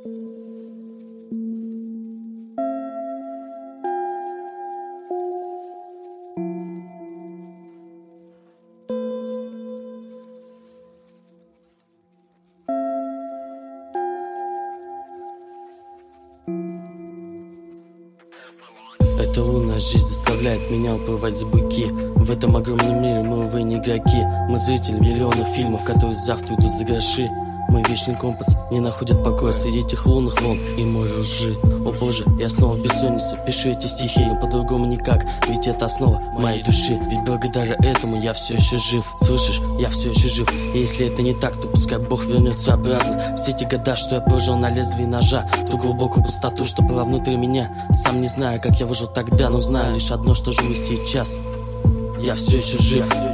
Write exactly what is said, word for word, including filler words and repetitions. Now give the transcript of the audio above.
Эта лунная жизнь заставляет меня уплывать за быки. В этом огромном мире мы, увы, не игроки. Мы зрители миллионов фильмов, которые завтра идут за гроши. Мой вечный компас не находит покоя среди этих лунных волн и моря лжи. О боже, я снова в бессоннице, пишу эти стихи, но по-другому никак, ведь это основа моей души. Ведь благодаря этому я все еще жив. Слышишь, я все еще жив. И если это не так, то пускай Бог вернется обратно. Все эти года, что я прожил на лезвии ножа, ту глубокую пустоту, что была внутри меня. Сам не знаю, как я выжил тогда, но знаю лишь одно, что живу сейчас. Я все еще жив.